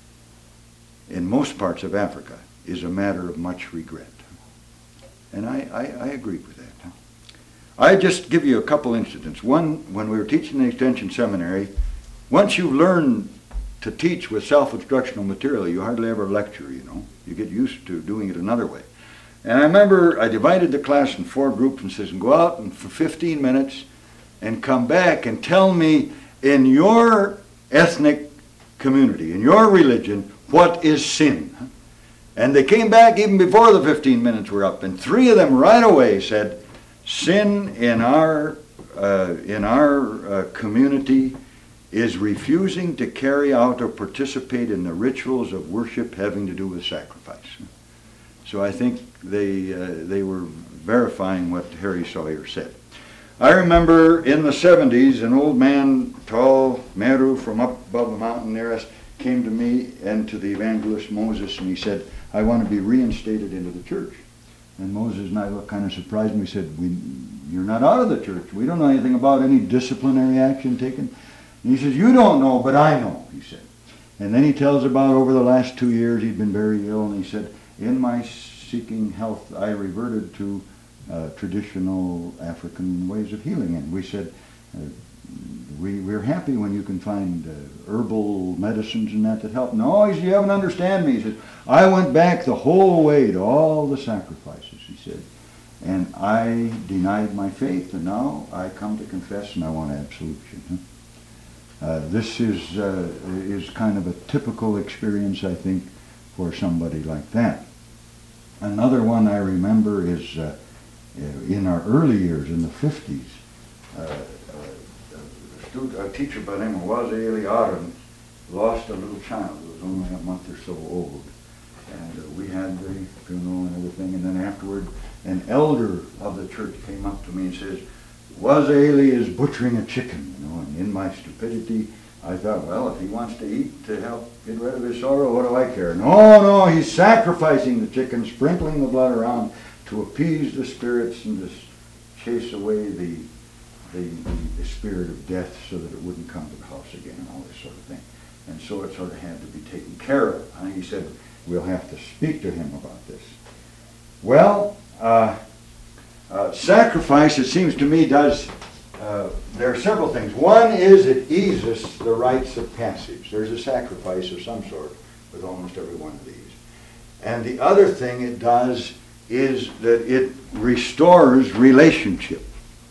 in most parts of Africa is a matter of much regret. And I, I, I agree with that. I just give you a couple incidents. One, when we were teaching the Extension Seminary, once you learn to teach with self-instructional material, you hardly ever lecture, you know. You get used to doing it another way. And I remember I divided the class in four groups and says, go out and for fifteen minutes and come back and tell me in your ethnic community, in your religion, what is sin? And they came back even before the fifteen minutes were up, and three of them right away said, sin in our, uh, in our uh, community is refusing to carry out or participate in the rituals of worship having to do with sacrifice. So I think they, uh, they were verifying what Harry Sawyer said. I remember in the seventies, an old man, tall, Meru, from up above the mountain near us, came to me and to the evangelist Moses, and he said, I want to be reinstated into the church. And Moses and I looked kind of surprised, and we said, we, you're not out of the church. We don't know anything about any disciplinary action taken. And he says, you don't know, but I know, he said. And then he tells about over the last two years he'd been very ill, and he said, in my seeking health, I reverted to uh, traditional African ways of healing. And we said, uh, we, we're happy when you can find uh, herbal medicines and that that help. No, he said, you haven't understand me. He said, I went back the whole way to all the sacrifices, he said, and I denied my faith, and now I come to confess and I want absolution. Huh? Uh, this is, uh, is kind of a typical experience, I think, for somebody like that. Another one I remember is uh, in our early years, in the fifties, uh, a, student, a teacher by the name of Wazeli Aron lost a little child who was only a month or so old. And uh, we had the funeral and everything, and then afterward, an elder of the church came up to me and says, Wazeli is butchering a chicken, you know, and in my stupidity, I thought, well, if he wants to eat to help get rid of his sorrow, what do I care? No, no, he's sacrificing the chicken, sprinkling the blood around to appease the spirits and to chase away the, the, the, the spirit of death so that it wouldn't come to the house again and all this sort of thing. And so it sort of had to be taken care of. And he said, we'll have to speak to him about this. Well, uh, uh, sacrifice, it seems to me, does... Uh, there are several things. One is it eases the rites of passage. There's a sacrifice of some sort with almost every one of these. And the other thing it does is that it restores relationship.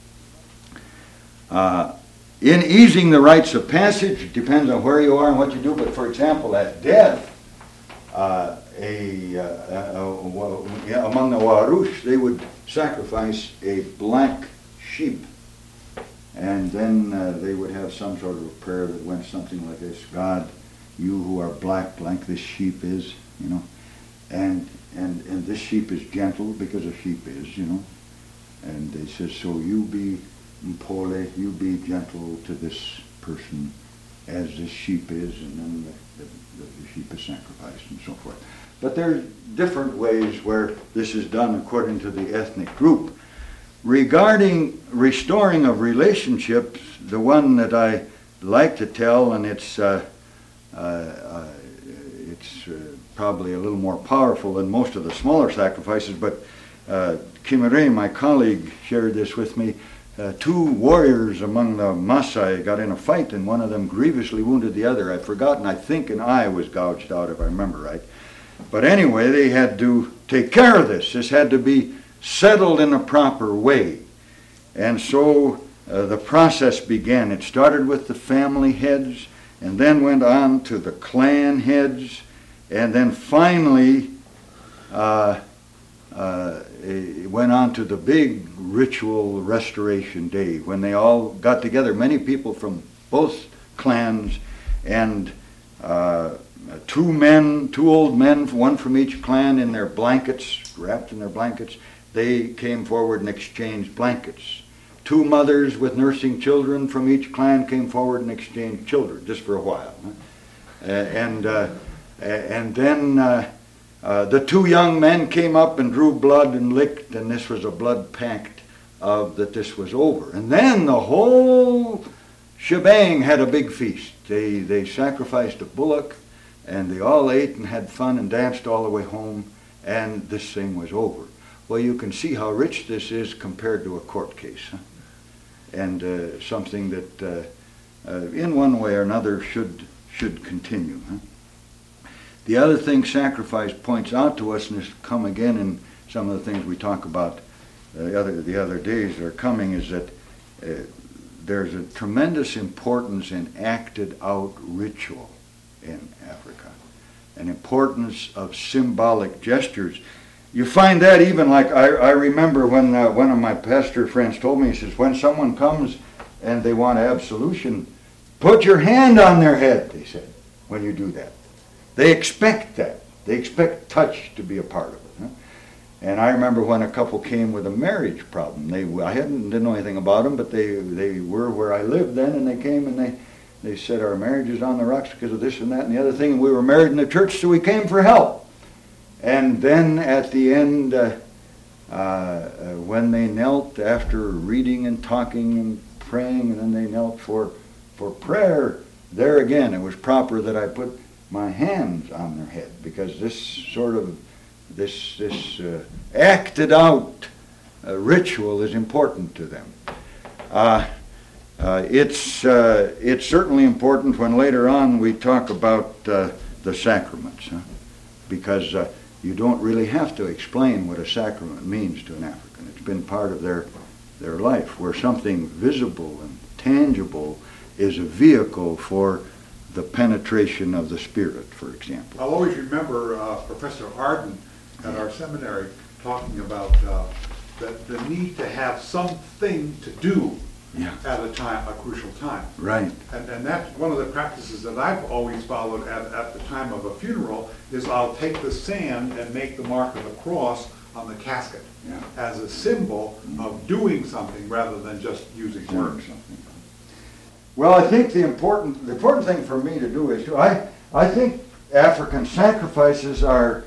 Uh, in easing the rites of passage, it depends on where you are and what you do, but for example, at death, uh, a, uh, uh, uh, among the Warush, they would sacrifice a black sheep. And then uh, they would have some sort of a prayer that went something like this: God, you who are black like this sheep is, you know, and and and this sheep is gentle because a sheep is, you know, and they says, so you be mpole, you be gentle to this person as this sheep is, and then the, the, the sheep is sacrificed and so forth. But there's different ways where this is done according to the ethnic group. Regarding restoring of relationships, the one that I like to tell, and it's uh, uh, uh, it's uh, probably a little more powerful than most of the smaller sacrifices, but uh, Kimere, my colleague, shared this with me. Uh, two warriors among the Maasai got in a fight, and one of them grievously wounded the other. I've forgotten, I think an eye was gouged out, if I remember right. But anyway, they had to take care of this. This had to be settled in a proper way. And so uh, the process began. It started with the family heads, and then went on to the clan heads, and then finally uh, uh, it went on to the big ritual restoration day when they all got together, many people from both clans, and uh, two men, two old men, one from each clan in their blankets, wrapped in their blankets, they came forward and exchanged blankets. Two mothers with nursing children from each clan came forward and exchanged children, just for a while. Huh? Uh, and, uh, and then uh, uh, the two young men came up and drew blood and licked, and this was a blood pact of that this was over. And then the whole shebang had a big feast. They, they sacrificed a bullock, and they all ate and had fun and danced all the way home, and this thing was over. Well, you can see how rich this is compared to a court case, huh? And uh, something that uh, uh, in one way or another should should continue. Huh? The other thing sacrifice points out to us, and has come again in some of the things we talk about uh, the other the other days that are coming, is that uh, there's a tremendous importance in acted out ritual in Africa, an importance of symbolic gestures. You find that even like, I, I remember when uh, one of my pastor friends told me, he says, when someone comes and they want absolution, put your hand on their head, they said, when you do that. They expect that. They expect touch to be a part of it. Huh? And I remember when a couple came with a marriage problem. They, I hadn't, didn't know anything about them, but they, they were where I lived then, and they came and they, they said, our marriage is on the rocks because of this and that and the other thing, and we were married in the church, so we came for help. And then at the end, uh, uh, uh, when they knelt after reading and talking and praying, and then they knelt for, for prayer, there again it was proper that I put my hands on their head, because this sort of, this, this uh, acted out uh, ritual is important to them. Uh, uh, it's, uh, it's certainly important when later on we talk about uh, the sacraments, huh? Because uh, you don't really have to explain what a sacrament means to an African. It's been part of their their life, where something visible and tangible is a vehicle for the penetration of the Spirit, for example. I'll always remember uh, Professor Arden at our seminary talking about uh, the, the need to have something to do Yeah. at a time, a crucial time. Right. And, and that's one of the practices that I've always followed at, at the time of a funeral, is I'll take the sand and make the mark of the cross on the casket Yeah. as a symbol of doing something rather than just using words. Well, I think the important the important thing for me to do is to, I I think African sacrifices are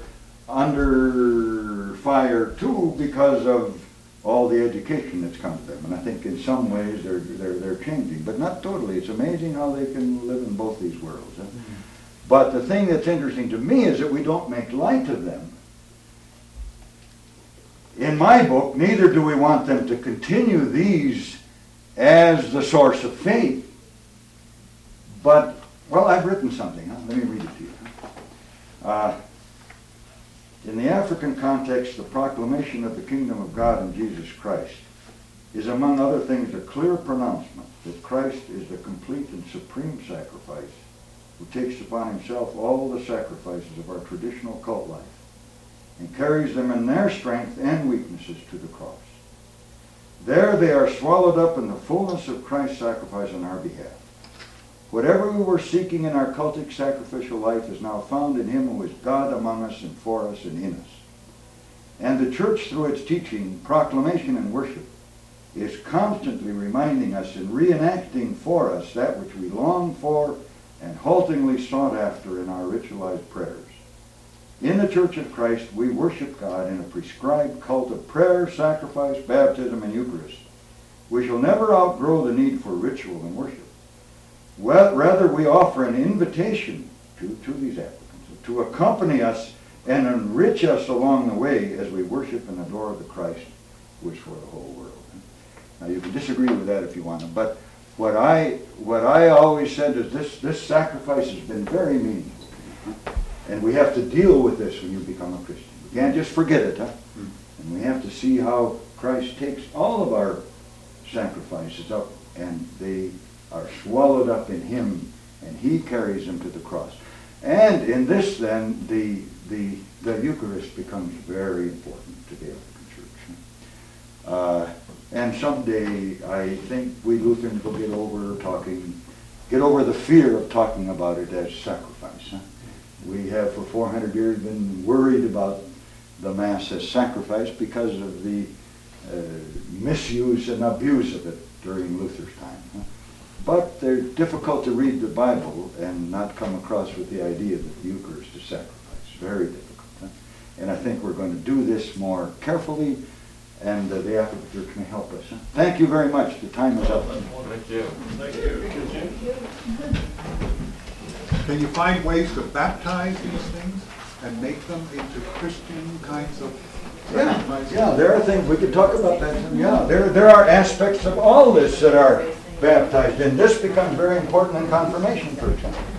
under fire too, because of all the education that's come to them, and I think in some ways they're they're they're changing, but not totally. It's amazing how they can live in both these worlds. Huh? Mm-hmm. But the thing that's interesting to me is that we don't make light of them. In my book, neither do we want them to continue these as the source of faith. But, well, I've written something. Huh? Let me read it to you. Uh, in the African context, the proclamation of the kingdom of God in Jesus Christ is, among other things, a clear pronouncement that Christ is the complete and supreme sacrifice who takes upon himself all the sacrifices of our traditional cult life and carries them in their strength and weaknesses to the cross. There they are swallowed up in the fullness of Christ's sacrifice on our behalf. Whatever we were seeking in our cultic sacrificial life is now found in him who is God among us and for us and in us. And the church, through its teaching, proclamation, and worship, is constantly reminding us and reenacting for us that which we long for and haltingly sought after in our ritualized prayers. In the Church of Christ, we worship God in a prescribed cult of prayer, sacrifice, baptism, and Eucharist. We shall never outgrow the need for ritual and worship. Well, rather, we offer an invitation to, to these Africans to accompany us and enrich us along the way as we worship and adore the Christ who is for the whole world. Now, you can disagree with that if you want to, but what I what I always said is this, this sacrifice has been very meaningful. And we have to deal with this when you become a Christian. We can't just forget it, huh? And we have to see how Christ takes all of our sacrifices up, and they are swallowed up in him, and he carries them to the cross. And in this then, the, the, the Eucharist becomes very important to the Anglican Church. Uh, and someday I think we Lutherans will get over talking, get over the fear of talking about it as sacrifice. Huh? We have for four hundred years been worried about the Mass as sacrifice because of the uh, misuse and abuse of it during Luther's time. Huh? But they're difficult to read the Bible and not come across with the idea that the Eucharist is sacrifice. Very difficult. Huh? And I think we're going to do this more carefully, and uh, the African Church may help us. Huh? Thank you very much. The time is up. Thank you. Can you find ways to baptize these things and make them into Christian kinds of Yeah, sacrifices? yeah, there are things, we could talk about that. Yeah, there, there are aspects of all this that are baptized in. This becomes very important in confirmation, for example.